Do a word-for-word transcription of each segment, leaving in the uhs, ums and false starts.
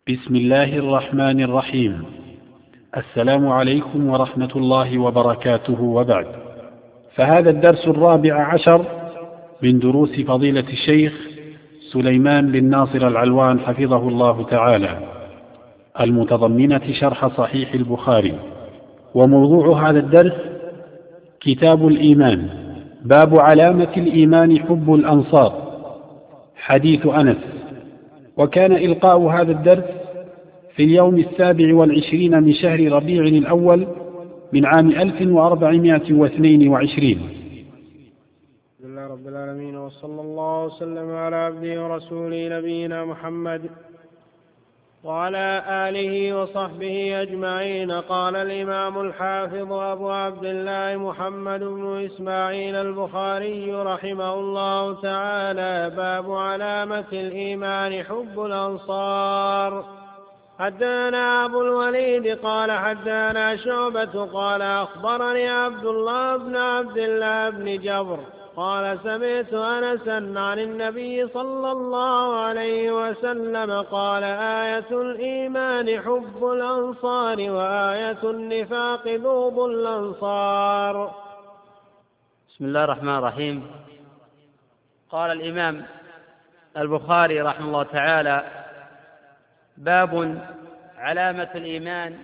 بسم الله الرحمن الرحيم. السلام عليكم ورحمة الله وبركاته، وبعد، فهذا الدرس الرابع عشر من دروس فضيلة الشيخ سليمان بن ناصر العلوان حفظه الله تعالى، المتضمنة شرح صحيح البخاري. وموضوع هذا الدرس كتاب الإيمان، باب علامة الإيمان حب الأنصار، حديث أنس. وكان إلقاء هذا الدرس في اليوم السابع والعشرين من شهر ربيع الأول من عام ألف وأربعمائة واثنين وعشرين. الحمد لله رب العالمين، وصلى الله وسلم على عبده ورسوله نبينا محمد وعلى آله وصحبه أجمعين. قال الإمام الحافظ أبو عبد الله محمد بن إسماعيل البخاري رحمه الله تعالى: باب علامة الإيمان حب الأنصار. حدثنا أبو الوليد قال حدثنا شعبة قال أخبرني عبد الله بن عبد الله بن جبر قال سمعت أنسا عن النبي صلى الله عليه وسلم قال: آية الإيمان حب الأنصار، وآية النفاق بغض الأنصار. بسم الله الرحمن الرحيم. قال الإمام البخاري رحمه الله تعالى: باب علامة الإيمان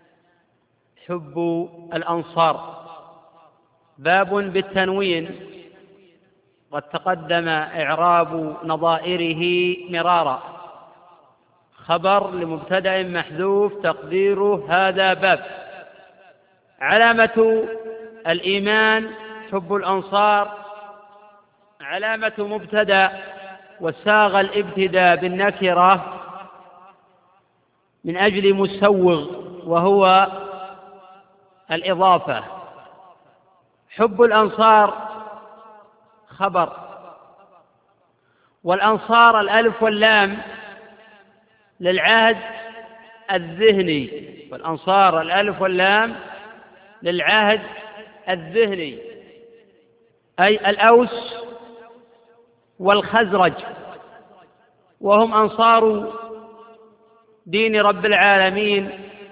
حب الأنصار. باب بالتنوين، قد تقدم إعراب نظائره مرارا. خبر لمبتدأ محذوف تقديره هذا باب. علامة الإيمان حب الأنصار، علامة مبتدأ، وساغ الابتداء بالنكرة من أجل مسوغ وهو الإضافة. حب الأنصار خبر، والأنصار الألف واللام للعهد الذهني، والأنصار الألف واللام للعهد الذهني، أي الأوس والخزرج، وهم أنصار دين رب العالمين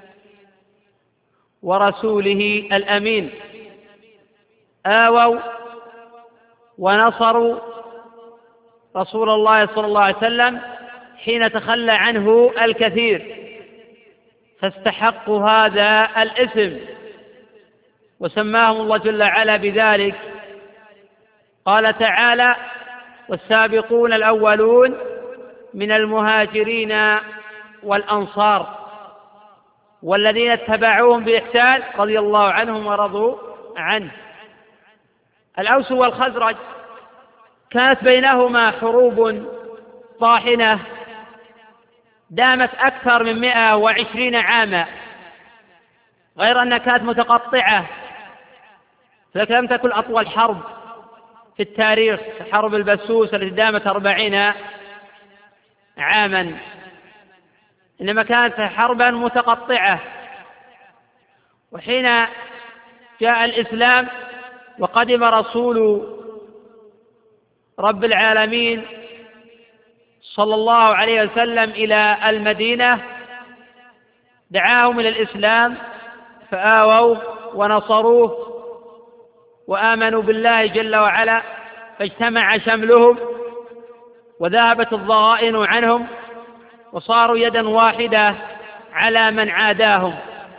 ورسوله الأمين، آووا ونصروا رسول الله صلى الله عليه وسلم حين تخلى عنه الكثير، فاستحقوا هذا الاسم وسماهم الله جل وعلا بذلك. قال تعالى: والسابقون الأولون من المهاجرين والأنصار والذين اتبعوهم بإحسان رضي الله عنهم ورضوا عنه. الأوس والخزرج كانت بينهما حروب طاحنة دامت أكثر من مئة وعشرين عاما، غير أنها كانت متقطعة، لكن لم تكن أطول حرب في التاريخ حرب البسوس التي دامت أربعين عاما، إنما كانت حربا متقطعة. وحين جاء الإسلام وقدم رسول رب العالمين صلى الله عليه وسلم إلى المدينة دعاهم إلى الإسلام فآووا ونصروه وآمنوا بالله جل وعلا، فاجتمع شملهم وذهبت الضغائن عنهم وصاروا يدا واحدة على من عاداهم.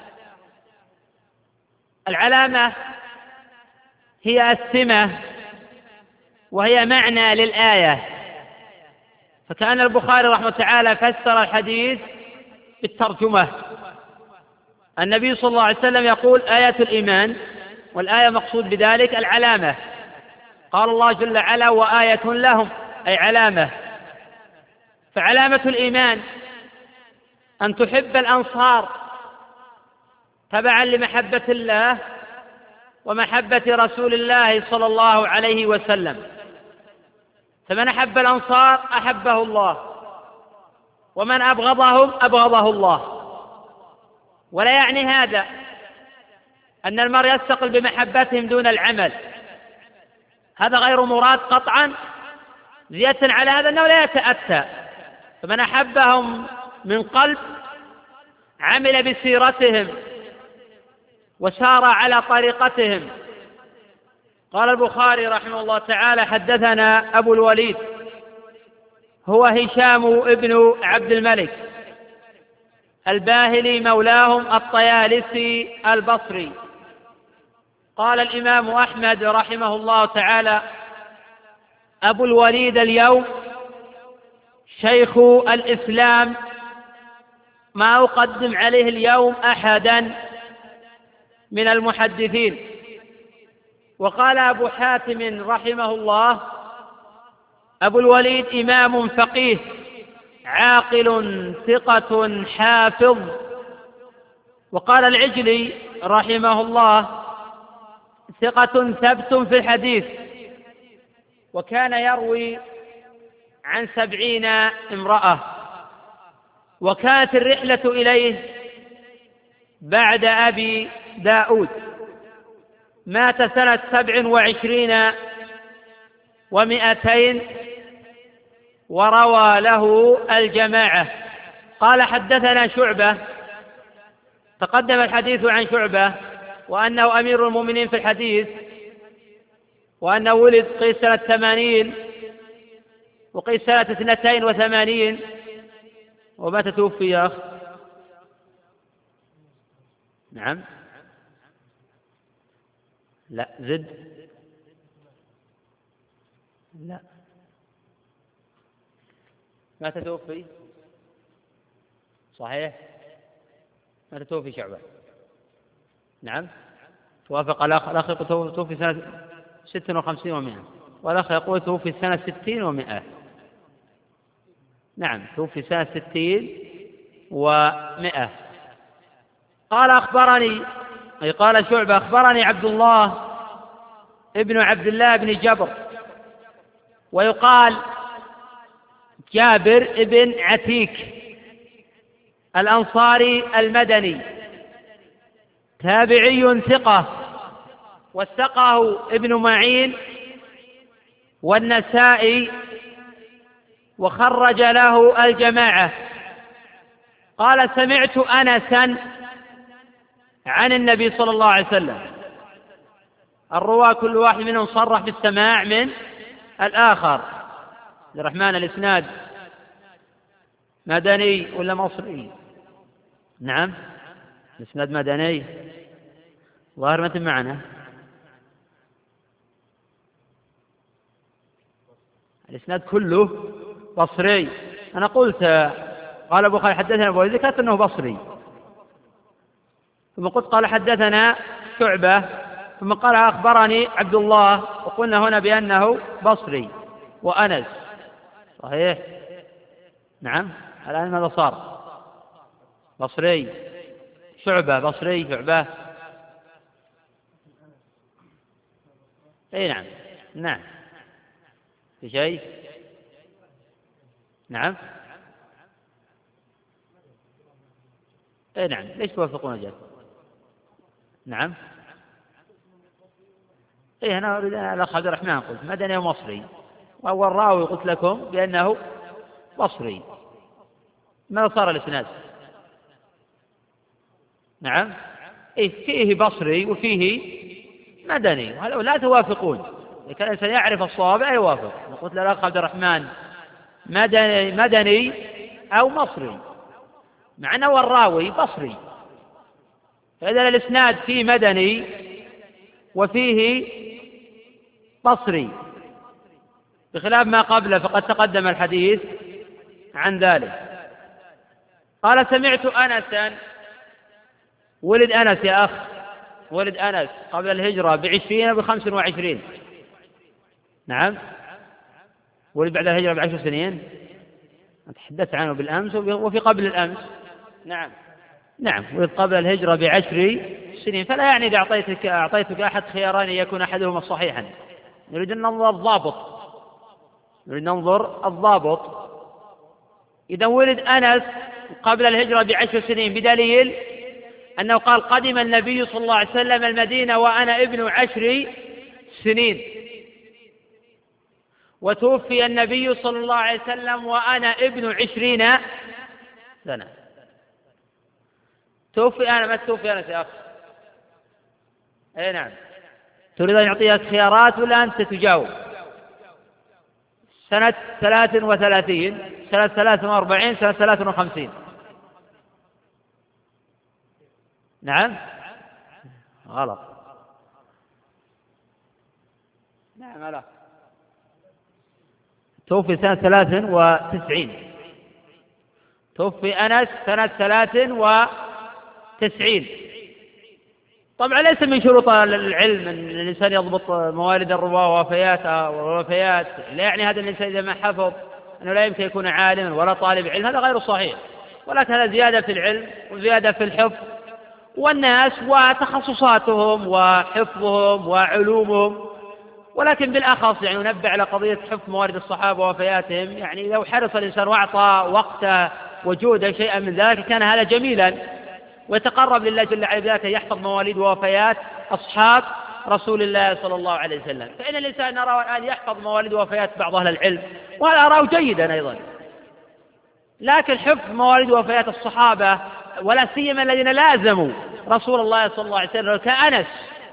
العلامة هي السمة، وهي معنى للآية، فكان البخاري رحمه الله تعالى فسر الحديث بالترجمة. النبي صلى الله عليه وسلم يقول: آية الإيمان، والآية مقصود بذلك العلامة. قال الله جل وعلا: وآية لهم، أي علامة. فعلامة الإيمان أن تحب الأنصار تبعا لمحبة الله ومحبة رسول الله صلى الله عليه وسلم. فمن أحب الأنصار أحبه الله، ومن أبغضهم أبغضه الله. ولا يعني هذا أن المرء يستقل بمحبتهم دون العمل، هذا غير مراد قطعا، زيادة على هذا أنه لا يتأتى. فمن أحبهم من قلب عمل بسيرتهم وسار على طريقتهم. قال البخاري رحمه الله تعالى: حدثنا أبو الوليد هو هشام ابن عبد الملك الباهلي مولاهم الطيالسي البصري. قال الإمام أحمد رحمه الله تعالى: أبو الوليد اليوم شيخ الإسلام، ما أقدم عليه اليوم أحدا من المحدثين. وقال أبو حاتم رحمه الله: أبو الوليد إمام فقيه عاقل ثقة حافظ. وقال العجلي رحمه الله: ثقة ثبت في الحديث، وكان يروي عن سبعين امرأة. وكانت الرحلة إليه بعد أبي داود، مات سنة سبع وعشرين ومائتين، وروى له الجماعة. قال: حدثنا شعبة، تقدم الحديث عن شعبة وأنه أمير المؤمنين في الحديث، وأنه ولد قيس سنة ثمانين وقيس سنة اثنتين وثمانين. ومتى توفي يا أخ؟ نعم، لا زد، لا متى توفي؟ صحيح، متى توفي شعبة؟ نعم، توافق الأخ. الأخ يقول توفي سنة ست وخمسين ومائة، والأخ يقول توفي سنة ستين ومائة. نعم، توفي سنة ستين ومائة. قال: أخبرني، أي قال شعبة: أخبرني عبد الله ابن عبد الله بن جبر، ويقال جابر ابن عتيك الأنصاري المدني، تابعي ثقة، وثقه ابن معين والنسائي، وخرج له الجماعة. قال: سمعت أنسا عن النبي صلى الله عليه وسلم. الرواة كل واحد منهم صرح بالسماع من الآخر. الرحمن الإسناد مدني ولا مصري؟ نعم، الإسناد مدني. ظاهر متى معنا؟ الإسناد كله بصري. أنا قلت قال أبو خالد حدثنا أبو وليد، ذكرت أنه بصري، ثم قلت قال حدثنا شعبة، ثم قال أخبرني عبد الله، وقلنا هنا بأنه بصري وأنس. صحيح، نعم. الآن ماذا صار؟ بصري شعبة، بصري شعبة. أي نعم، نعم. في شيء؟ نعم. أي نعم. ليش توافقون جد؟ نعم. إيه، أنا أريد الأخ عبد الرحمن قلت مدني ومصري، وأول راوي قلت لكم بأنه بصري. ماذا صار الإسناد؟ نعم. إيه، فيه بصري وفيه مدني، وهذا لا توافقون. إذا كان الإنسان يعرف الصواب لا يوافق. قلت للأخ عبد الرحمن مدني, مدني أو مصري، مع أنه الراوي بصري. فإذا الإسناد فيه مدني وفيه بصري، بخلاف ما قبله فقد تقدم الحديث عن ذلك. قال: سمعت أنسا. ولد أنس يا أخ، ولد أنس قبل الهجرة بعشرين بخمس وعشرين. نعم، ولد بعد الهجرة بعشر سنين. تحدثت عنه بالأمس وفي قبل الأمس. نعم، نعم، ولد قبل الهجرة بعشر سنين. فلا يعني إذا أعطيتك, أعطيتك أحد خيارين يكون أحدهما صحيحا. نريد أن ننظر الضابط، نريد ننظر الضابط. إذا ولد أنس قبل الهجرة بعشر سنين، بدليل أنه قال: قدم النبي صلى الله عليه وسلم المدينة وأنا ابن عشر سنين، وتوفي النبي صلى الله عليه وسلم وأنا ابن عشرين سنة. توفي أنا ما توفي أنا يا أخي. أي نعم. تريد أن يعطيك خيارات ولا أنت تجاوب؟ سنة ثلاث وثلاثين، سنة ثلاث وأربعين، سنة ثلاث وخمسين. نعم غلط. نعم لا. توفي سنة ثلاث وتسعين. توفي أنس سنة ثلاث وتسعين. طبعا ليس من شروط العلم أن الإنسان يضبط موالد الرواة ووفيات والوفيات، لا يعني هذا الإنسان إذا ما حفظ أنه لا يمكن يكون عالما ولا طالب علم، هذا غير صحيح، ولكن هذا زيادة في العلم وزيادة في الحفظ، والناس وتخصصاتهم وحفظهم وعلومهم. ولكن بالأخص يعني ننبه على قضية حفظ موارد الصحابة ووفياتهم، يعني لو حرص الإنسان وأعطى وقته وجوده شيئا من ذلك كان هذا جميلا، ويتقرب لله جل وعلا بذلك يحفظ مواليد ووفيات أصحاب رسول الله صلى الله عليه وسلم. فإن الإنسان نرى الآن يحفظ مواليد ووفيات بعض أهل العلم، وهذا أراه جيدا أيضا، لكن حفظ مواليد ووفيات الصحابة ولا سيما الذين لازموا رسول الله صلى الله عليه وسلم كأنس،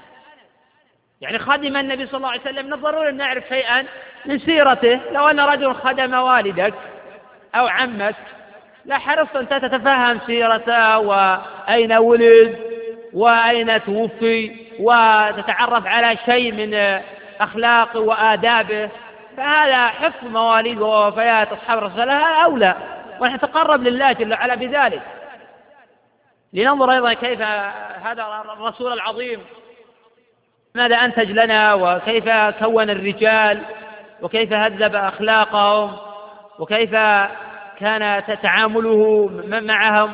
يعني خدم النبي صلى الله عليه وسلم، من الضروري أن نعرف شيئا من سيرته. لو أن رجل خدم والدك أو عمك لا حرصت أنت تتفهم سيرته وأين ولد وأين توفي وتتعرف على شيء من أخلاقه وآدابه، فهذا حفظ مواليد ووفيات أصحاب رسول الله أولى، ونتقرب لله جل وعلا بذلك. لننظر أيضا كيف هذا الرسول العظيم ماذا أنتج لنا، وكيف كون الرجال، وكيف هذب أخلاقهم، وكيف كان تعامله معهم.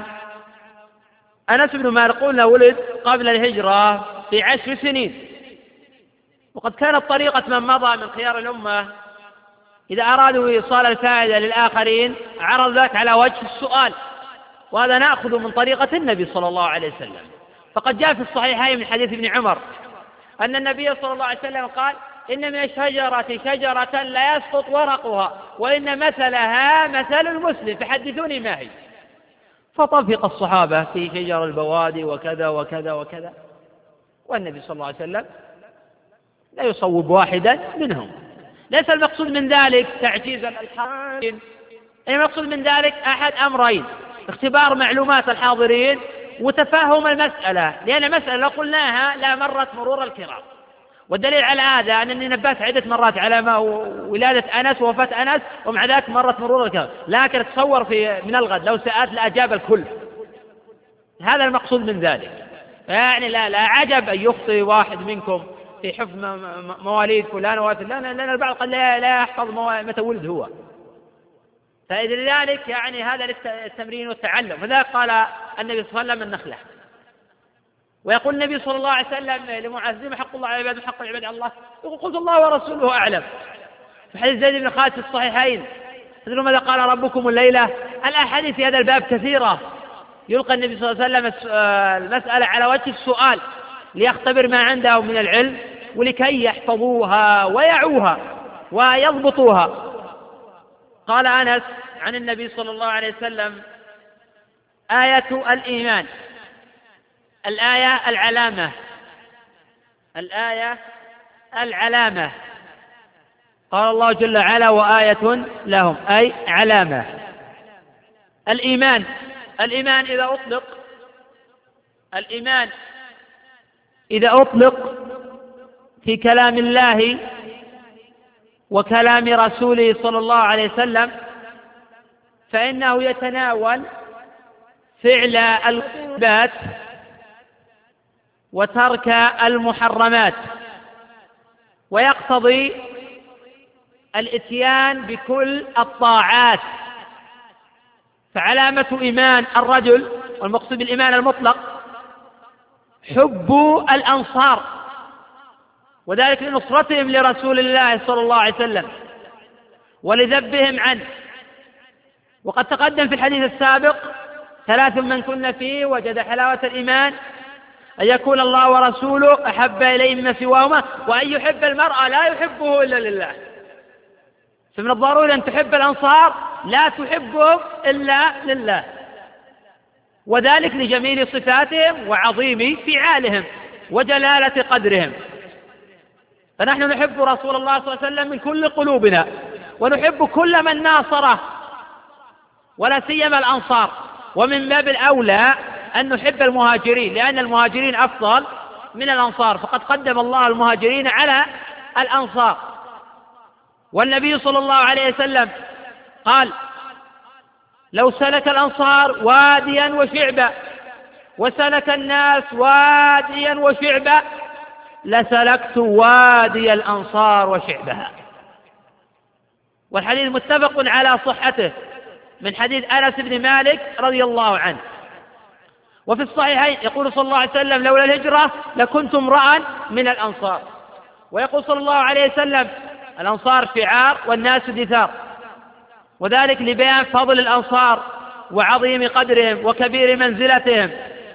أنس بن مالك قلنا ولد قبل الهجرة في عشر سنين، وقد كانت طريقة من مضى من خيار الأمة إذا أرادوا إيصال الفائدة للآخرين عرض ذلك على وجه السؤال، وهذا نأخذ من طريقة النبي صلى الله عليه وسلم. فقد جاء في الصحيحين من حديث ابن عمر أن النبي صلى الله عليه وسلم قال: إن من الشجرة شجرة لا يسقط ورقها، وإن مثلها مثل المسلم، فحدثوني ما هي. فطفق الصحابة في شجر البوادي وكذا وكذا وكذا، والنبي صلى الله عليه وسلم لا يصوب واحدا منهم. ليس المقصود من ذلك تعجيز الحاضرين، المقصود من ذلك أحد أمرين: اختبار معلومات الحاضرين وتفهم المسألة، لأن المسألة لو قلناها لا مرت مرور الكرام. والدليل على هذا أنني نبهت عدة مرات على ما ولادة أنس ووفاة أنس، ومع ذلك مرت مرور الكرام، لكن تصور في من الغد لو سألت لأجاب الكل. هذا المقصود من ذلك. يعني لا لا عجب أن يخطئ واحد منكم في حفظ مواليد فلان وفلان، لأن البعض قد لا لا يحفظ متى ولد هو. فلذلك يعني هذا للتمرين والتعلم. فذلك قال النبي صلى الله عليه وسلم: النخلة. ويقول النبي صلى الله عليه وسلم لمعاذ: ما حق الله على العباد وحق العباد على الله؟ يقول: قلت الله ورسوله أعلم. في حديث زيد بن خالد في الصحيحين: تدرون ماذا قال ربكم الليلة؟ الأحاديث في هذا الباب كثيرة، يلقى النبي صلى الله عليه وسلم المسألة على وجه السؤال ليختبر ما عنده من العلم، ولكي يحفظوها ويعوها ويضبطوها. قال أنس عن النبي صلى الله عليه وسلم: آية الإيمان، الآية العلامة، الآية العلامة. قال الله جل وعلا: وآية لهم، أي علامة. الإيمان، الإيمان إذا أطلق الإيمان إذا أطلق في كلام الله وكلام رسوله صلى الله عليه وسلم فإنه يتناول فعل الواجبات وترك المحرمات، ويقتضي الإتيان بكل الطاعات. فعلامة إيمان الرجل، والمقصود بالإيمان المطلق، حب الأنصار، وذلك لنصرتهم لرسول الله صلى الله عليه وسلم ولذبهم عنه. وقد تقدم في الحديث السابق: ثلاث من كن فيه وجد حلاوة الإيمان: أن يكون الله ورسوله أحب إليه مما سواهما، وأن يحب المرء لا يحبه إلا لله. فمن الضروري أن تحب الأنصار لا تحبهم إلا لله. وذلك لجميل صفاتهم وعظيم فعالهم وجلالة قدرهم. فنحن نحب رسول الله صلى الله عليه وسلم من كل قلوبنا، ونحب كل من ناصره، ولا سيما الأنصار، ومن باب الأولى أن نحب المهاجرين، لأن المهاجرين أفضل من الأنصار، فقد قدم الله المهاجرين على الأنصار. والنبي صلى الله عليه وسلم قال: لو سلك الأنصار واديا وشعبا وسلك الناس واديا وشعبا لسلكت وادي الأنصار وشعبها. والحديث متفق على صحته من حديث أنس بن مالك رضي الله عنه. وفي الصحيحين يقول صلى الله عليه وسلم: لولا الهجرة لكنت امرأ من الأنصار. ويقول صلى الله عليه وسلم: الأنصار شعار والناس دثار، وذلك لبيان فضل الأنصار وعظيم قدرهم وكبير منزلتهم.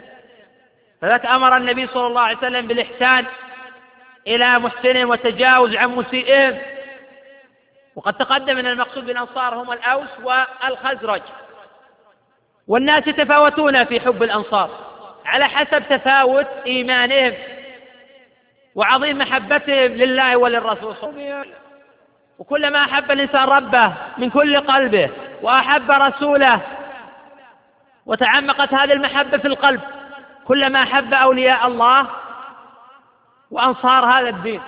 فذلك أمر النبي صلى الله عليه وسلم بالإحسان إلى محسنهم والتجاوز عن مسيئهم. وقد تقدم أن المقصود بالأنصار هم الأوس والخزرج. والناس يتفاوتون في حب الأنصار على حسب تفاوت إيمانهم وعظيم محبتهم لله وللرسول صلى الله عليه وسلم. وكلما أحب الإنسان ربه من كل قلبه وأحب رسوله وتعمقت هذه المحبة في القلب، كلما أحب أولياء الله وأنصار هذا الدين،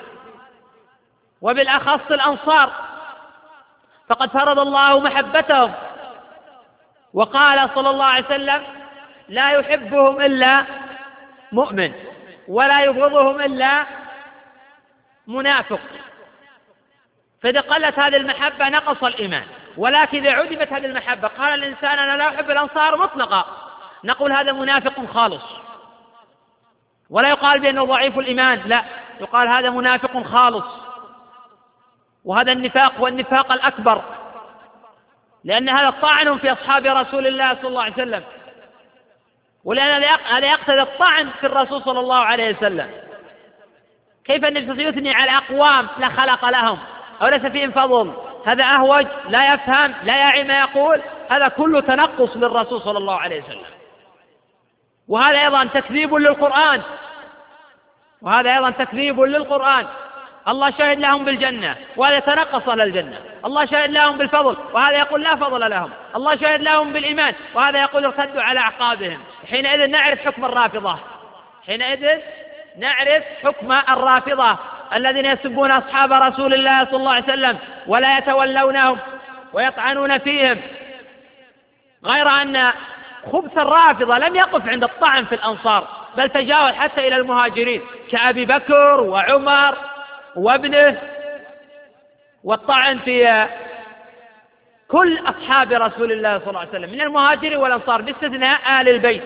وبالأخص الأنصار، فقد فرض الله محبتهم، وقال صلى الله عليه وسلم: لا يحبهم إلا مؤمن ولا يبغضهم إلا منافق. فإذا قلت هذه المحبة نقص الإيمان. ولكن إذا عدمت هذه المحبة، قال الإنسان: أنا لا أحب الأنصار مطلقا، نقول هذا منافق خالص، ولا يقال بأنه ضعيف الإيمان، لا، يقال هذا منافق خالص. وهذا النفاق هو النفاق الأكبر، لأن هذا طعن في أصحاب رسول الله صلى الله عليه وسلم، ولأن هذا يقتضي الطعن في الرسول صلى الله عليه وسلم. كيف النبي يثني على أقوام لا خلق لهم أو ليس فيهم فضل؟ هذا أهوج، لا يفهم، لا يعي ما يقول، هذا كله تنقص للرسول صلى الله عليه وسلم. وهذا أيضا تكذيب للقرآن، وهذا أيضا تكذيب للقرآن. الله شهد لهم بالجنة وهذا تنقص للجنة. الله شهد لهم بالفضل وهذا يقول لا فضل لهم. الله شهد لهم بالإيمان وهذا يقول ارتدوا على أعقابهم. حينئذ نعرف حكم الرافضة، حينئذ نعرف حكم الرافضة الذين يسبون أصحاب رسول الله صلى الله عليه وسلم ولا يتولونهم ويطعنون فيهم. غير أن خبث الرافضة لم يقف عند الطعن في الأنصار، بل تجاوز حتى إلى المهاجرين كأبي بكر وعمر وابنه، والطعن في كل أصحاب رسول الله صلى الله عليه وسلم من المهاجرين والأنصار باستثناء آل البيت.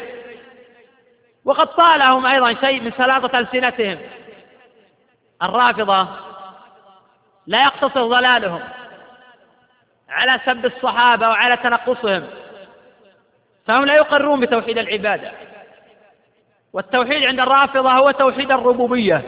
وقد طالهم أيضا شيء من سلاطة ألسنتهم. الرافضة لا يقتصر ضلالهم على سب الصحابة وعلى تنقصهم، فهم لا يقرون بتوحيد العبادة. والتوحيد عند الرافضة هو توحيد الربوبية،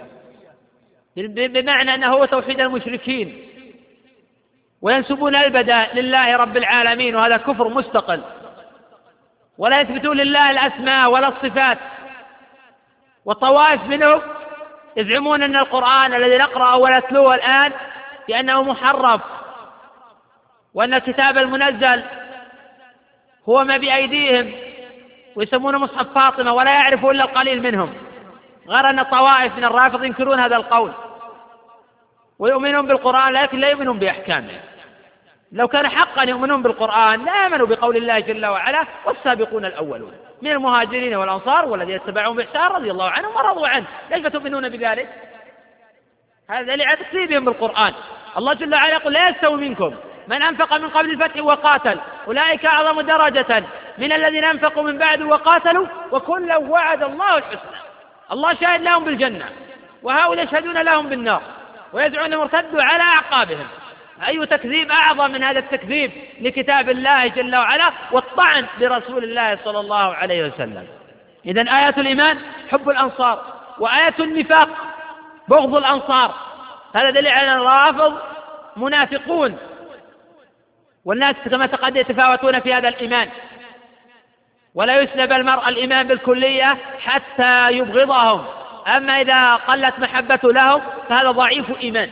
بمعنى أنه هو توحيد المشركين، وينسبون البداء لله رب العالمين، وهذا كفر مستقل. ولا يثبتون لله الأسماء ولا الصفات. وطوائف منهم يزعمون أن القرآن الذي نقرأه ونتلوه الآن بأنه محرف، وأن الكتاب المنزل هو ما بأيديهم، ويسمونه مصحف فاطمة، ولا يعرفه إلا القليل منهم. غير أن طوائف من الرافض ينكرون هذا القول ويؤمنون بالقرآن، لكن لا يؤمنون بأحكامه. لو كان حقا يؤمنون بالقرآن لا آمنوا بقول الله جل وعلا: والسابقون الأولون من المهاجرين والأنصار والذين اتبعوهم بإحسان رضي الله عنهم ورضوا عنه. ليش تؤمنون بذلك؟ هذا دليل على تكذيبهم بالقرآن. الله جل وعلا يقول: لا يستوي منكم من أنفق من قبل الفتح وقاتل أولئك أعظم درجة من الذين أنفقوا من بعد وقاتلوا وكلا وعد الله الحسنى. الله شاهد لهم بالجنة، وهؤلاء يشهدون لهم بالنار، ويدعون مرتدوا على أعقابهم. أي تكذيب أعظم من هذا التكذيب لكتاب الله جل وعلا والطعن برسول الله صلى الله عليه وسلم؟ إذن آيات الإيمان حب الأنصار، وآيات النفاق بغض الأنصار. هذا دليل على أن الرافض منافقون، والناس كما تقدم يتفاوتون في هذا الإيمان. ولا يسلب المرء الإيمان بالكلية حتى يبغضهم. أما إذا قلت محبته لهم فهذا ضعيف إيمان،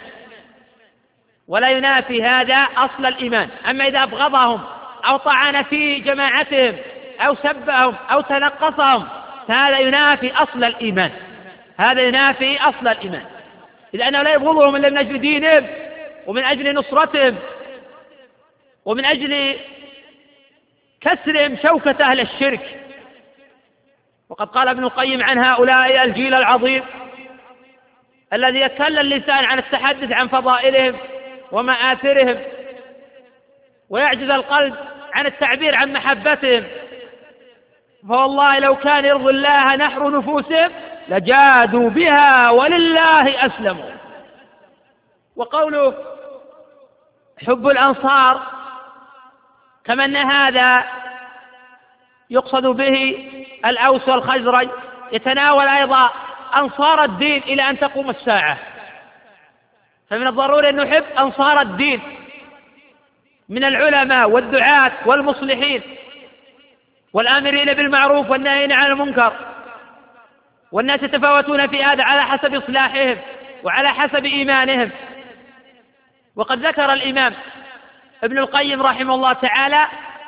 ولا ينافي هذا أصل الإيمان. أما إذا أبغضهم أو طعن في جماعتهم أو سبهم أو تنقصهم فهذا ينافي أصل الإيمان، هذا ينافي أصل الإيمان، إذ أنه لا يبغضهم إلا من أجل دينهم ومن أجل نصرتهم ومن أجل كسرهم شوكة أهل الشرك. وقد قال ابن القيم عن هؤلاء الجيل العظيم الذي يتكلم اللسان عن التحدث عن فضائلهم ومآثرهم ويعجز القلب عن التعبير عن محبتهم، فوالله لو كان يرضي الله نحر نفوسهم لجادوا بها ولله أسلموا. وقوله حب الأنصار كما أن هذا يقصد به الأوس والخزرج يتناول أيضا أنصار الدين إلى أن تقوم الساعة، فمن الضروري أن نحب أنصار الدين من العلماء والدعاة والمصلحين والآمرين بالمعروف والناهين عن المنكر، والناس يتفاوتون في هذا على حسب إصلاحهم وعلى حسب إيمانهم. وقد ذكر الإمام ابن القيم رحمه الله تعالى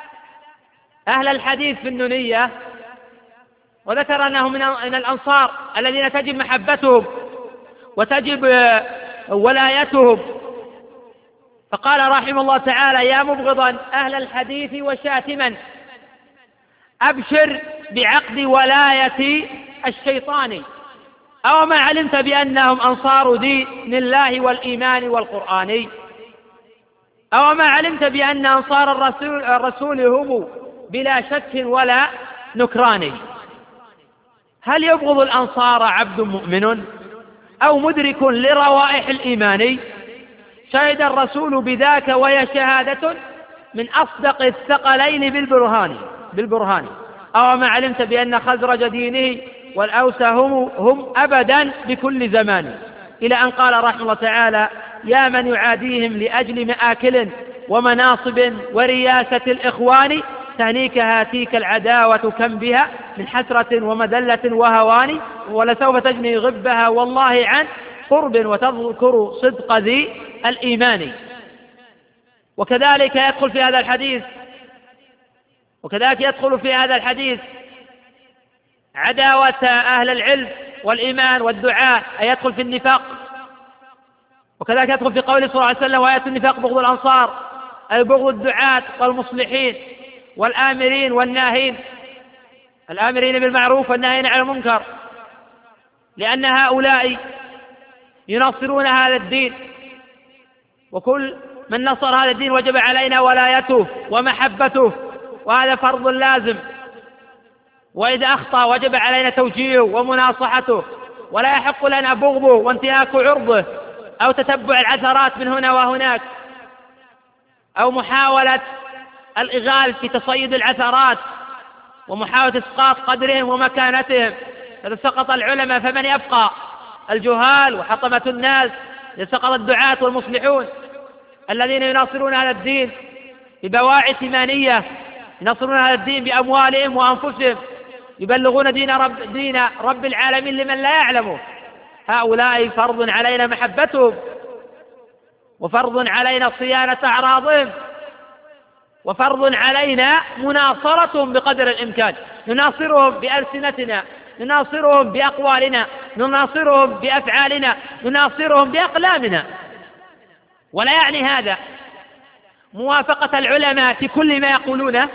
أهل الحديث في النونية، وذكر أنهم من الأنصار الذين تجب محبتهم وتجب ولايتهم، فقال رحمه الله تعالى: يا مبغضا أهل الحديث وشاتما أبشر بعقد ولاية الشيطان، أو ما علمت بأنهم أنصار دين الله والإيمان والقرآن، أو ما علمت بأن أنصار الرسول, الرسول هم بلا شك ولا نكران. هل يبغض الأنصار عبد مؤمن أو مدرك لروائح الإيمان؟ شهد الرسول بذاك وهي شهادة من أصدق الثقلين بالبرهان بالبرهان أو ما علمت بأن خزرج دينه والأوس هم, هم أبدا بكل زمان، إلى أن قال رحمه الله تعالى: يا من يعاديهم لأجل مآكل ومناصب ورياسة الإخوان، تهنيك هاتيك العداوة كم بها من حسرة ومذلة وهوان، ولسوف تجني غبها والله عن قرب وتذكر صدق ذي الإيمان. وكذلك يدخل في هذا الحديث وكذلك يدخل في هذا الحديث عداوة أهل العلم والإيمان والدعاء، أي يدخل في النفاق. وكذلك يدخل في قوله صلى الله عليه وسلم: وآية النفاق بغض الأنصار، أي بغض الدعاة والمصلحين والآمرين والناهين، الآمرين بالمعروف والناهين عن المنكر، لأن هؤلاء ينصرون هذا الدين، وكل من نصر هذا الدين وجب علينا ولايته ومحبته، وهذا فرض لازم. وإذا أخطأ وجب علينا توجيهه ومناصحته، ولا يحق لنا بغضه وانتهاك عرضه أو تتبع العثرات من هنا وهناك، أو محاولة الإغال في تصيد العثرات ومحاولة إسقاط قدرهم ومكانتهم. إذا سقط العلماء فمن يبقى؟ الجهال وحطمة الناس. إذا سقط الدعاة والمصلحون الذين يناصرون هذا الدين ببواعث إيمانية، يناصرون هذا الدين بأموالهم وأنفسهم، يبلغون دين رب, دين رب العالمين لمن لا يعلمه، هؤلاء فرض علينا محبتهم، وفرض علينا صيانة أعراضهم، وفرض علينا مناصرتهم بقدر الإمكان. نناصرهم بألسنتنا، نناصرهم بأقوالنا، نناصرهم بأفعالنا، نناصرهم بأقلامنا. ولا يعني هذا موافقة العلماء في كل ما يقولونه،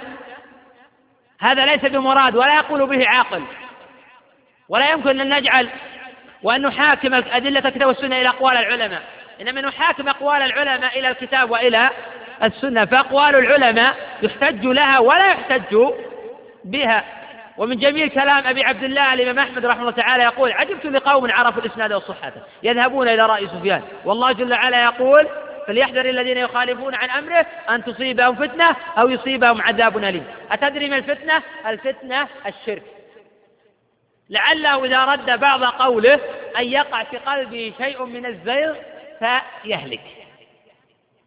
هذا ليس بمراد ولا يقول به عاقل، ولا يمكن أن نجعل وأن نحاكم أدلة الكتاب والسنة إلى أقوال العلماء، إنما نحاكم أقوال العلماء إلى الكتاب وإلى السنة. فأقوال العلماء يحتج لها ولا يحتج بها. ومن جميل كلام أبي عبد الله الإمام أحمد رحمه الله تعالى يقول: عجبت لقوم عرفوا الإسناد وصحته يذهبون إلى رأي سفيان، والله جل وعلا يقول: فليحذر الذين يخالفون عن أمره أن تصيبهم فتنة أو يصيبهم عذاب أليم. أتدري ما الفتنة؟ الفتنة الشرك. لعله إذا رد بعض قوله أن يقع في قلبه شيء من الزيغ فيهلك.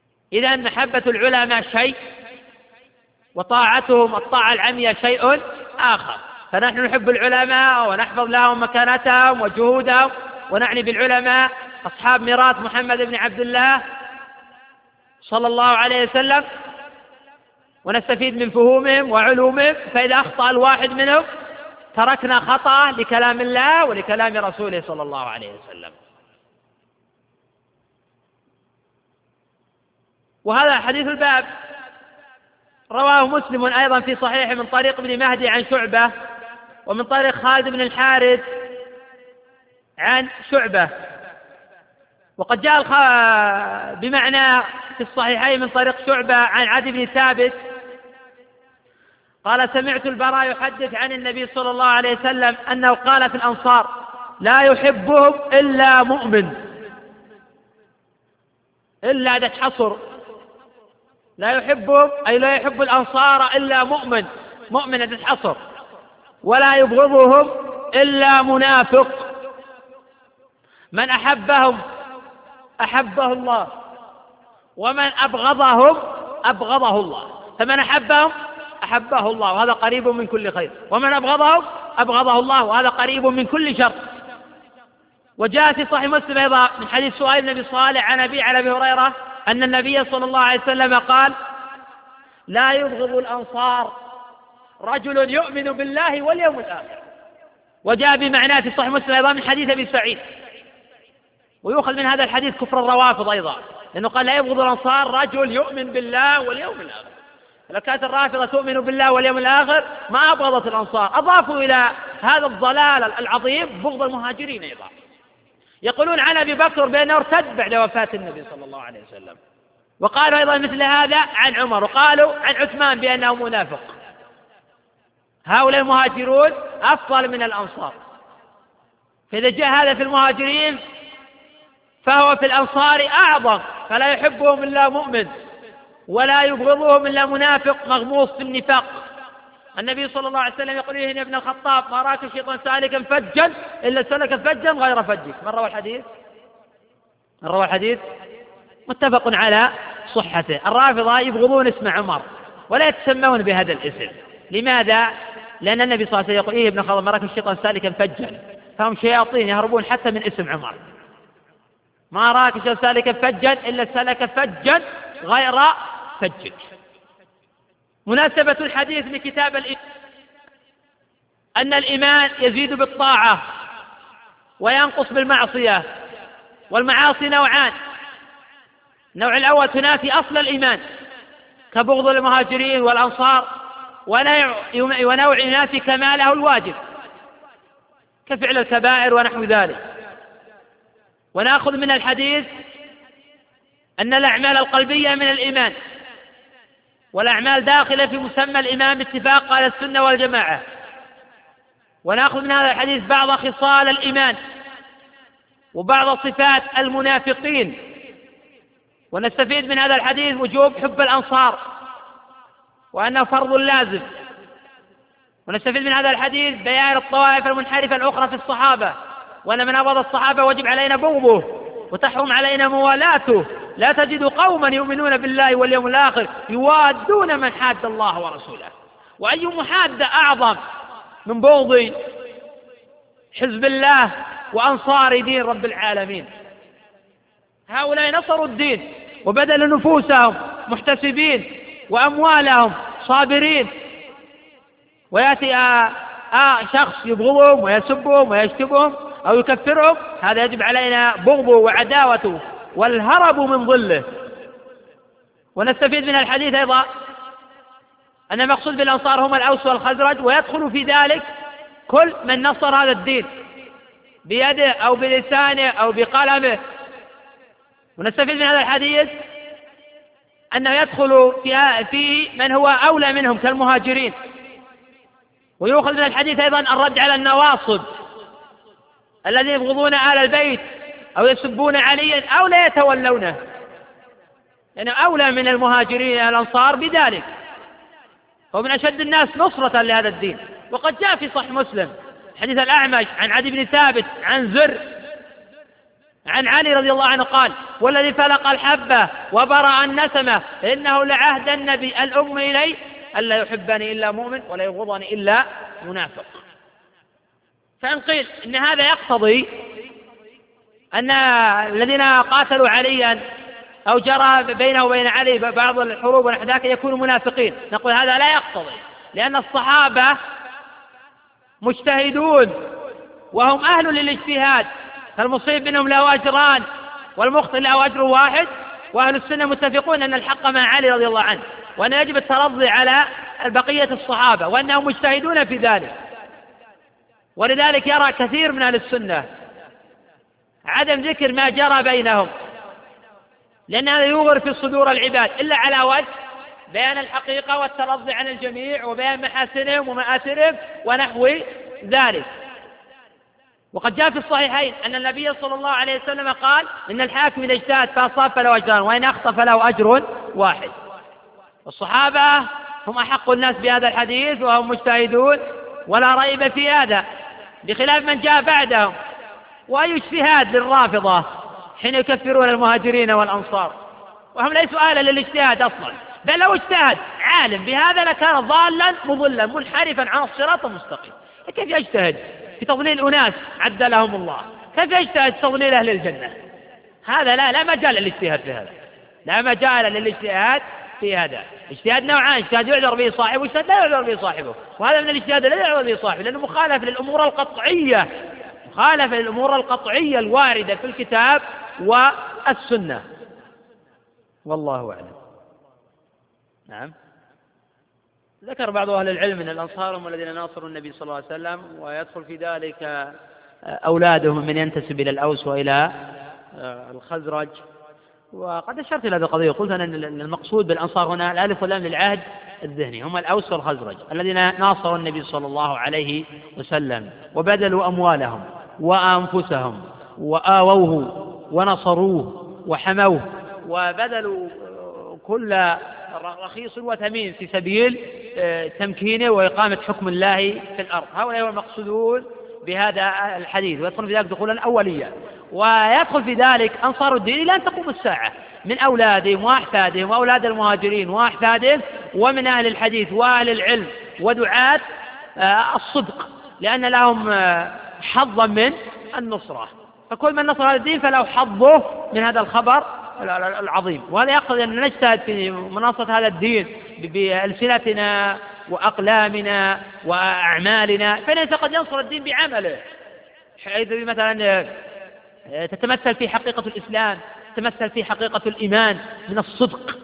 إذن محبة العلماء شيء، وطاعتهم الطاعة العمية شيء، آخر. فنحن نحب العلماء ونحفظ لهم مكانتهم وجهودهم، ونعني بالعلماء أصحاب ميراث محمد بن عبد الله صلى الله عليه وسلم، ونستفيد من فهومهم وعلومهم. فإذا أخطأ الواحد منهم تركنا خطأ لكلام الله ولكلام رسوله صلى الله عليه وسلم. وهذا حديث الباب رواه مسلم أيضا في صحيحه من طريق ابن مهدي عن شعبة، ومن طريق خالد بن الحارث عن شعبة. وقد جاء بمعنى في الصحيحين من طريق شعبة عن عدي بن ثابت قال: سمعت البراء يحدث عن النبي صلى الله عليه وسلم أنه قال في الأنصار: لا يحبهم إلا مؤمن. إلا ده حصر، لا يحبهم أي لا يحب الأنصار إلا مؤمن، مؤمن ده حصر. ولا يبغضهم إلا منافق. من أحبهم أحبه الله، ومن أبغضهم أبغضه الله. فمن أحبهم أحبه الله وهذا قريب من كل خير، ومن أبغضهم أبغضه الله وهذا قريب من كل شر. وجاء في صحيح مسلم أيضا من حديث سؤال النبي صالح عن أبي عن أبي هريرة أن النبي صلى الله عليه وسلم قال: لا يبغض الأنصار رجل يؤمن بالله واليوم الآخر. وجاء بمعناه في صحيح مسلم أيضا من حديث أبي سعيد. ويؤخذ من هذا الحديث كفر الروافض أيضا، لأنه قال: لا يبغض الأنصار رجل يؤمن بالله واليوم الآخر. لو كانت الرافضة تؤمن بالله واليوم الآخر ما أبغضت الأنصار. أضافوا إلى هذا الضلال العظيم بغض المهاجرين أيضا. يقولون عن أبي بكر بأنه ارتد بعد وفاة النبي صلى الله عليه وسلم، وقالوا أيضا مثل هذا عن عمر، وقالوا عن عثمان بأنه منافق. هؤلاء المهاجرون أفضل من الأنصار. فإذا جاء هذا في المهاجرين فهو في الأنصار أعظم، فلا يحبهم إلا مؤمن ولا يبغضهم إلا منافق مغموس في النفاق. النبي صلى الله عليه وسلم يقول: يا ابن الخطاب ما راك الشيطان سالكا فجا إلا سلك فجا غير فجك. من روى الحديث؟ من روى الحديث؟ متفق على صحته. الرافضة يبغضون اسم عمر ولا يتسمون بهذا الاسم. لماذا؟ لأن النبي صلى الله عليه وسلم يقول: إيه ابن الخطاب ما راك الشيطان سالكا فجا. فهم شياطين يهربون حتى من اسم عمر. ما راك الشيطان سالكا فجا إلا سلك فجا غير فجك. مناسبة الحديث لكتاب الإيمان أن الإيمان يزيد بالطاعة وينقص بالمعصية، والمعاصي نوعان: النوع الأول تنافي أصل الإيمان كبغض المهاجرين والأنصار، ونوع ينافي كماله الواجب كفعل الكبائر ونحو ذلك. ونأخذ من الحديث أن الأعمال القلبية من الإيمان، والأعمال داخلة في مسمى الإيمان باتفاق على السنة والجماعة. ونأخذ من هذا الحديث بعض خصال الإيمان وبعض صفات المنافقين. ونستفيد من هذا الحديث وجوب حب الأنصار وأنه فرض لازم. ونستفيد من هذا الحديث بيان الطوائف المنحرفة الأخرى في الصحابة، وأن من أبغض الصحابة وجب علينا بغضه وتحرم علينا موالاته. لا تجد قوما يؤمنون بالله واليوم الآخر يوادون من حاد الله ورسوله. وأي محادة أعظم من بغض حزب الله وأنصار دين رب العالمين؟ هؤلاء نصروا الدين وبذلوا نفوسهم محتسبين وأموالهم صابرين، ويأتي آه آه شخص يبغضهم ويسبهم ويشتمهم أو يكفرهم، هذا يجب علينا بغضه وعداوته والهرب من ظله. ونستفيد من الحديث أيضا أن المقصود بالأنصار هم الأوس والخزرج، ويدخل في ذلك كل من نصر هذا الدين بيده أو بلسانه أو بقلمه. ونستفيد من هذا الحديث أنه يدخل في من هو أولى منهم كالمهاجرين. ويؤخذ من الحديث أيضا الرد على النواصب الذين يبغضون آل البيت أو يسبون عليا أو لا يتولونه، لأنه يعني أولى من المهاجرين الأنصار بذلك، ومن أشد الناس نصرة لهذا الدين. وقد جاء في صحيح مسلم حديث الأعمش عن عدي بن ثابت عن زر عن علي رضي الله عنه قال: والذي فلق الحبة وبرأ النسمة إنه لعهد النبي الأم إلي ألا يحبني إلا مؤمن ولا يبغضني إلا منافق. فإن قيل إن هذا يقتضي أن الذين قاتلوا عليا أو جرى بينه وبين علي بعض الحروب ونحو ذلك يكونوا منافقين، نقول هذا لا يقتضي، لأن الصحابة مجتهدون وهم أهل للاجتهاد، فالمصيب منهم له أجران والمخطئ له أجر واحد، وأهل السنة متفقون أن الحق مع علي رضي الله عنه، وأن يجب الترضي على بقية الصحابة وأنهم مجتهدون في ذلك. ولذلك يرى كثير من أهل السنة عدم ذكر ما جرى بينهم، لأن هذا يغر في صدور العباد إلا على وجه بيان الحقيقة والترضي عن الجميع وبيان محاسنهم ومآثرهم ونحو ذلك. وقد جاء في الصحيحين أن النبي صلى الله عليه وسلم قال إن الحاكم إذا اجتهد فأصاب فله أجران وإن أخطأ فله أجر واحد. والصحابة هم أحق الناس بهذا الحديث وهم مجتهدون ولا ريب في هذا، بخلاف من جاء بعدهم. وأي اجتهاد للرافضة حين يكفرون المهاجرين والأنصار وهم ليسوا أهلا للاجتهاد أصلا، بل لو اجتهد عالم بهذا لكان ضالا مضلا منحرفا عن الصراط المستقيم. كيف يجتهد في تضليل أناس عد لهم الله؟ كيف يجتهد في تضليل أهل الجنة؟ هذا لا لا مجال للاجتهاد في هذا، لا مجال للاجتهاد في هذا. اجتهاد نوعان، اجتهاد يعذر به صاحبه واجتهاد لا يعذر به صاحبه، وهذا من الاجتهاد لا يعذر به صاحبه لأنه مخالف للأمور القطعية، مخالف للأمور القطعية الواردة في الكتاب والسنة. والله أعلم. نعم. ذكر بعض أهل العلم أن الأنصار هم الذين ناصروا النبي صلى الله عليه وسلم، ويدخل في ذلك أولادهم من ينتسب إلى الأوس وإلى الخزرج. وقد أشرت إلى هذه القضية، قلت أن المقصود بالأنصار هنا الألف واللام للعهد الذهني، هم الأوس والخزرج الذين ناصروا النبي صلى الله عليه وسلم وبذلوا أموالهم وأنفسهم وآووه ونصروه وحموه وبذلوا كل رخيص وثمين في سبيل تمكينه وإقامة حكم الله في الأرض. هؤلاء هم المقصودون بهذا الحديث، ويدخل في ذلك دخولا أوليا، ويدخل في ذلك أنصار الدين إلى أن تقوم الساعة من أولادهم وأحفادهم وأولاد المهاجرين وأحفادهم ومن أهل الحديث وأهل العلم ودعاة الصدق، لأن لهم حظا من النصرة، فكل من نصر هذا الدين فله حظه من هذا الخبر العظيم. وهذا يقتضي أن نجتهد في مناصرة هذا الدين بألسنتنا وأقلامنا وأعمالنا، فإنه قد ينصر الدين بعمله، حيث مثلا تتمثل في حقيقة الإسلام، تتمثل في حقيقة الإيمان من الصدق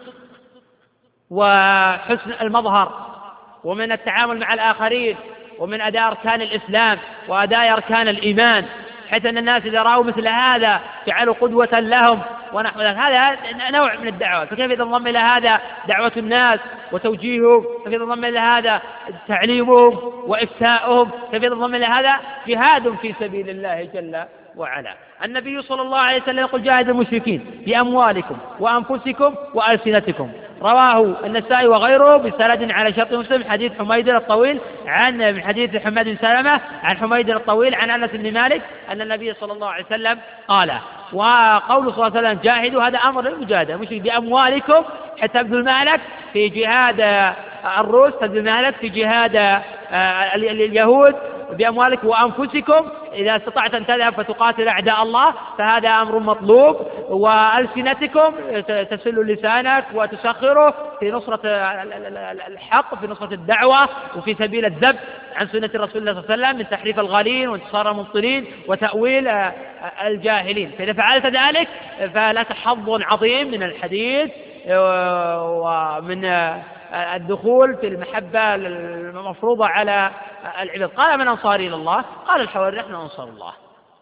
وحسن المظهر ومن التعامل مع الآخرين ومن أداء أركان الإسلام وأداء أركان الإيمان، حيث أن الناس إذا رأوا مثل هذا جعلوا قدوة لهم ونحو ذلك. هذا نوع من الدعوة، فكيف إذا انضم إلى هذا دعوة الناس وتوجيههم، كيف إذا انضم إلى هذا تعليمهم وإفتاؤهم، كيف إذا انضم إلى هذا جهاد في سبيل الله جل وعلا. النبي صلى الله عليه وسلم يقول جاهدوا المشركين بأموالكم وأنفسكم وألسنتكم، رواه النسائي وغيره بسند على شرط مسلم، حديث حميد الطويل عن من حديث حماد بن سلمة عن حميد الطويل عن أنس بن مالك أن النبي صلى الله عليه وسلم قال. وقوله صلى الله عليه وسلم جاهدوا هذا أمر للمجاهدة، مش بأموالكم حتى تبذل مالك في جهاد الروس، تبذل مالك في جهاد اليهود بأموالكم وأنفسكم إذا استطعت أن تذهب فتقاتل أعداء الله، فهذا أمر مطلوب. وألسنتكم تسل لسانك وتسخره في نصرة الحق، في نصرة الدعوة، وفي سبيل الذب عن سنة رسول الله صلى الله عليه وسلم من تحريف الغالين وانتصار المبطلين وتأويل الجاهلين. فإذا فعلت ذلك فلك حظ عظيم من الحديث ومن الدخول في المحبة المفروضة على العباد. قال من أنصاري إلى الله؟ قال الحواري نحن أنصار الله.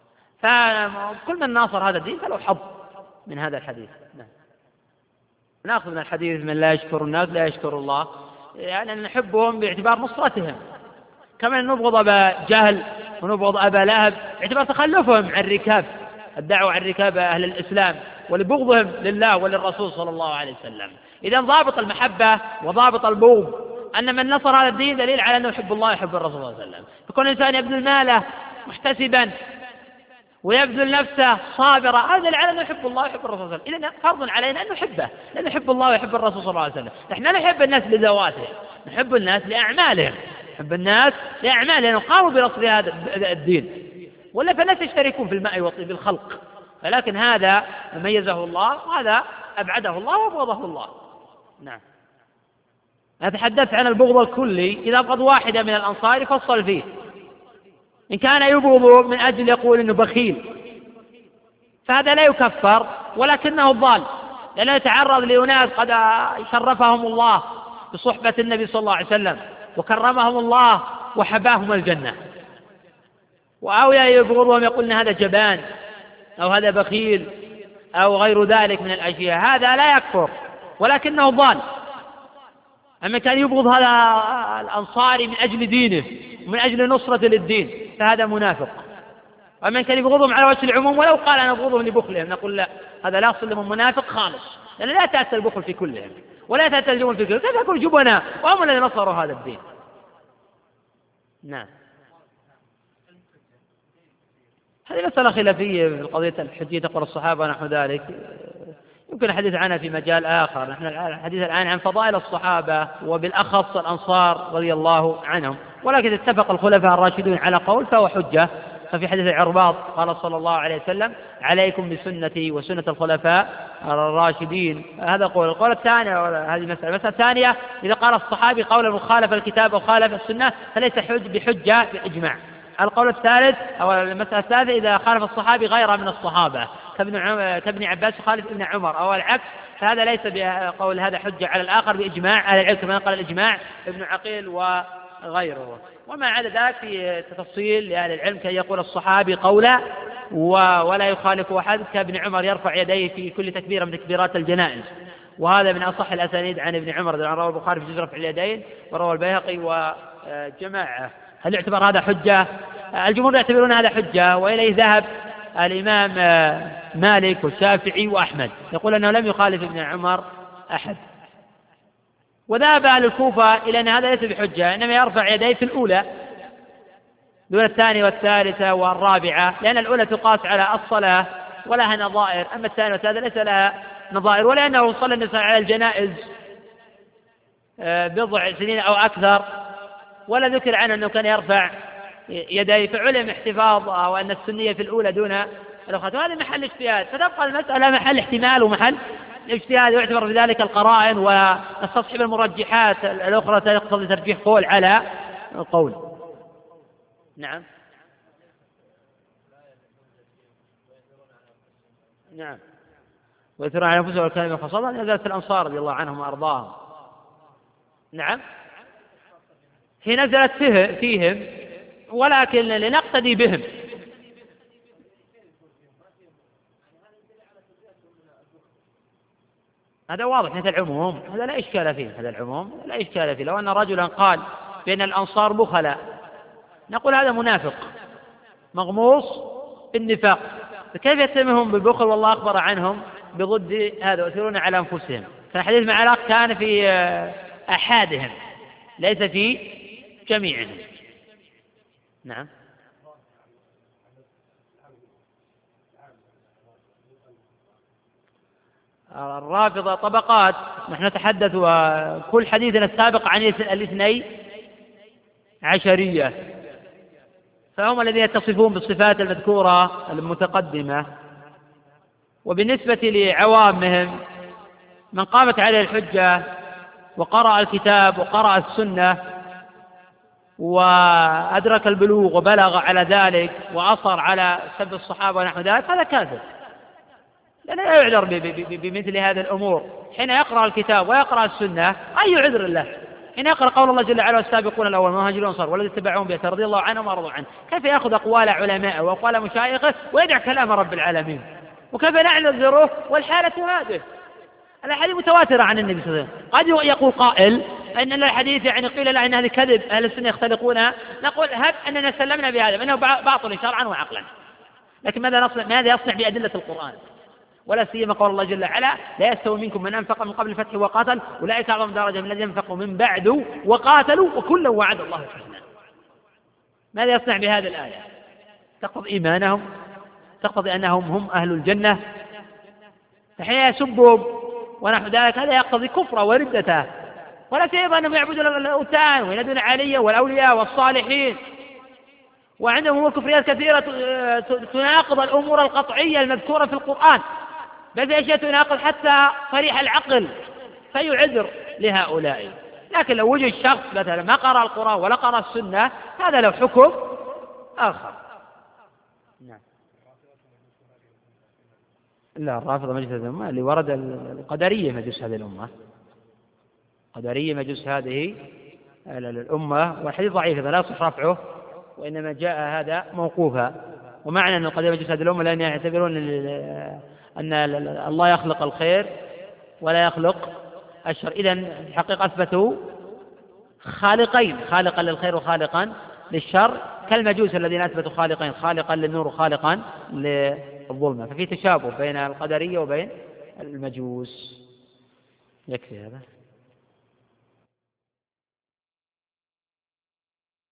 فكل من ناصر هذا الدين فله حظ من هذا الحديث. نأخذ من الحديث من لا يشكر الناس لا يشكر الله، يعني نحبهم باعتبار نصرتهم، كما نبغض أبا جهل ونبغض أبا لهب باعتبار تخلفهم عن ركاب الدعوة، عن ركاب أهل الإسلام، ولبغضهم لله وللرسول صلى الله عليه وسلم. إذا ضابط المحبة وضابط البغض أن من نصر هذا الدين دليل على أنه يحب الله يحب الرسول صلى الله عليه وسلم. فكون الإنسان يبذل ماله محتسبا ويبذل نفسه صابرا، هذا دليل على أنه يحب الله يحب الرسول صلى الله عليه وسلم. إذن فرض علينا أن نحبه، لأن نحب الله ويحب الرسول صلى الله عليه وسلم. نحن نحب الناس لذواتهم، نحب الناس لأعمالهم، نحب الناس لأعمالهم لأنهم قاموا بنصر هذا الدين، ولا فالناس يشتركون في الماء والطين بالخلق، ولكن هذا ميزه الله وهذا أبعده الله وأبغضه الله. نعم. أتحدث عن البغض الكلي إذا أبغض واحدة من الأنصار فصل فيه، إن كان يبغض من أجل يقول إنه بخيل فهذا لا يكفر ولكنه ضال، لأنه يتعرض لأناس قد شرفهم الله بصحبة النبي صلى الله عليه وسلم وكرمهم الله وحباهم الجنة، أو يبغضهم يقول إن هذا جبان أو هذا بخيل أو غير ذلك من الأشياء، هذا لا يكفر ولكنه ضال. أما كان يبغض هذا الأنصاري من أجل دينه ومن أجل نصرة للدين فهذا منافق. ومن كان يبغضهم على وجه العموم ولو قال أنا أبغضهم لبخلهم نقول لا، هذا لا يصل لهم منافق خالص، لأن لا تأتى البخل في كلهم ولا تأتى الجبن في كلهم، كيف يكون جبنا وهم الذين نصروا هذا الدين. نعم. هذه مسألة خلافية في قضية الحجية تقول الصحابة ونحو ذلك، يمكن الحديث عنها في مجال آخر. نحن الحديث الآن عن فضائل الصحابة وبالأخص الأنصار رضي الله عنهم، ولكن اتفق الخلفاء الراشدون على قول فهو حجة. ففي حديث العرباض قال صلى الله عليه وسلم عليكم بسنتي وسنة الخلفاء الراشدين، هذا قول. القول الثاني هذه مسألة. المسألة الثانية إذا قال الصحابي قولا مخالف الكتاب أو خالف السنة فليس حج بحجة بإجماع. القول الثالث أو المسألة الثالثة إذا خالف الصحابي غيره من الصحابة كابن كابن عباس خالف ابن عمر أو العكس فهذا ليس بقول هذا حجة على الآخر بإجماع أهل العلم كما قال الإجماع ابن عقيل وغيره. وما عدا ذلك في تفصيل لأهل العلم كي يقول الصحابي قولا ولا يخالف أحد كابن عمر يرفع يديه في كل تكبيرة من تكبيرات الجنائز، وهذا من أصح الأسانيد عن ابن عمر رواه البخاري في جزء رفع اليدين ورواه البيهقي وجماعة. هل يعتبر هذا حجة؟ الجمهور يعتبرون هذا حجة، وإليه ذهب الإمام مالك والشافعي وأحمد، يقول أنه لم يخالف ابن عمر أحد. وذهب أهل الكوفة إلى أن هذا ليس بحجة، إنما يرفع يديه في الأولى دون الثانية والثالثة والرابعة، لأن الأولى تقاس على الصلاة ولها نظائر، أما الثانية والثالثة ليس لها نظائر، ولأنه صلى النساء على الجنائز بضع سنين أو أكثر ولا ذكر عنه أنه كان يرفع يديه، فعلم احتفاظ أو أن السنية في الأولى دون الأخرى، وهذا محل اجتهاد، فتبقى المسألة محل احتمال ومحل اجتهاد، ويعتبر بذلك القرائن ونستصحب المرجحات الأخرى تقتضي ترجيح قول على قول. نعم. نعم. ويثرون على أنفسهم والكلمة خاصة نزلت الأنصار رضي الله عنهم وأرضاهم. نعم. هي نزلت فيهم ولكن لنقتدي بهم. هذا واضح مثل العموم، هذا لا إشكال فيه، هذا العموم لا إشكال فيه. لو أن رجلا قال بأن الأنصار بخلاء نقول هذا منافق مغموص بالنفاق، فكيف يتهمهم بالبخل والله أخبر عنهم بضد هذا ويؤثرون على أنفسهم؟ فالحديث مع الأخ كان في أحادهم ليس في جميعهم. نعم. الرافضة طبقات، نحن نتحدث وكل حديثنا السابق عن الاثني عشرية، فهم الذين يتصفون بالصفات المذكورة المتقدمة. وبالنسبة لعوامهم من قامت عليه الحجة وقرأ الكتاب وقرأ السنة وأدرك البلوغ وبلغ على ذلك وأصر على سب الصحابة ونحو ذلك هذا كافر، لأنه لا يعذر بمثل هذه الأمور. حين يقرأ الكتاب ويقرأ السنة أي عذر له؟ حين يقرأ قول الله جل وعلا والسابقون الأول المهاجرون والأنصار والذين اتبعوهم بإحسان رضي الله عنهم ورضوا عنه، كيف يأخذ أقوال علمائه وأقوال مشايخه ويدع كلام رب العالمين؟ وكيف نعذره والحالة هذه؟ الأحاديث متواترة عن النبي صلى الله عليه وسلم. قد يقول قائل أن الحديث يعني قيل لا إن هذا كذب، أهل السنة يختلقونها، نقول هب أننا سلمنا بهذا فإنه باطل شرعا وعقلا، لكن ماذا نصنع؟ ماذا يصنع بأدلة القرآن؟ ولا سيما قول الله جل وعلا لا يستوي منكم من أنفق من قبل الفتح وقاتل أولئك أعظم درجة من الذين أنفقوا من بعد وقاتلوا وكلا وعد الله الحسنى. ماذا يصنع بهذه الآية؟ تقتضي إيمانهم، تقتضي أنهم هم أهل الجنة، فحين يسبوا ونحو ذلك هذا يقتضي كفر وردته، ولا سيما أنهم يعبدون الأوثان وينادون عليا والأولياء والصالحين، وعندهم أمور كفريات كثيرة تناقض الأمور القطعية المذكورة في القرآن، بل في أشياء تناقض حتى صريح العقل، فيعذر لهؤلاء. لكن لو وجد شخص مثلا ما قرأ القرآن ولا قرأ السنة، هذا له حكم آخر. نعم. لا، الرافضة مجلس هذه الأمة اللي ورد القدرية مجلس هذه الأمة، قدرية مجلس هذه الأمة، والحديث ضعيف إذا لا يصح رفعه، وإنما جاء هذا موقوفا. ومعنى أن القدرية مجلس هذه الأمة لأن يعتبرون أن الله يخلق الخير ولا يخلق الشر. إذن في الحقيقة أثبتوا خالقين، خالقا للخير وخالقا للشر، كالمجوس الذين أثبتوا خالقين، خالقا للنور وخالقا للظلمة. ففي تشابه بين القدرية وبين المجوس. يكفي هذا.